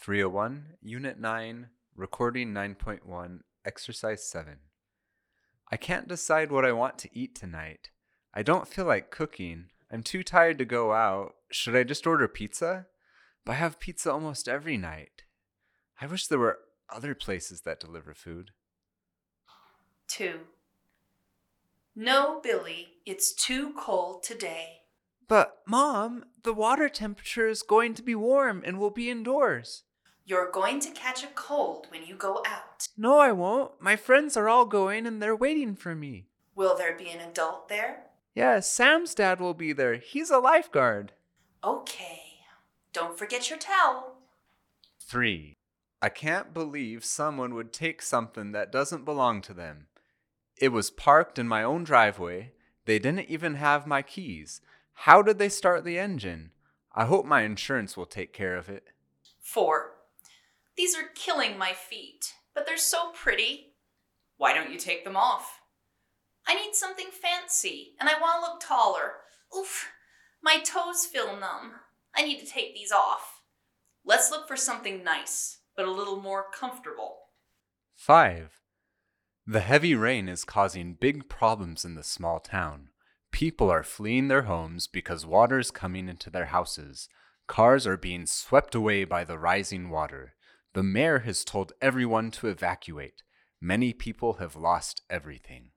301, Unit 9, Recording 9.1, Exercise 7. I can't decide what I want to eat tonight. I don't feel like cooking. I'm too tired to go out. Should I just order pizza? But I have pizza almost every night. I wish there were other places that deliver food. 2. No, Billy, it's too cold today. But, Mom, the water temperature is going to be warm and we'll be indoors. You're going to catch a cold when you go out. No, I won't. My friends are all going and they're waiting for me. Will there be an adult there? Yes, Sam's dad will be there. He's a lifeguard. Okay. Don't forget your towel. 3. I can't believe someone would take something that doesn't belong to them. It was parked in my own driveway. They didn't even have my keys. How did they start the engine? I hope my insurance will take care of it. 4. These are killing my feet, but they're so pretty. Why don't you take them off? I need something fancy, and I want to look taller. Oof, my toes feel numb. I need to take these off. Let's look for something nice, but a little more comfortable. 5. The heavy rain is causing big problems in the small town. People are fleeing their homes because water is coming into their houses. Cars are being swept away by the rising water. The mayor has told everyone to evacuate. Many people have lost everything.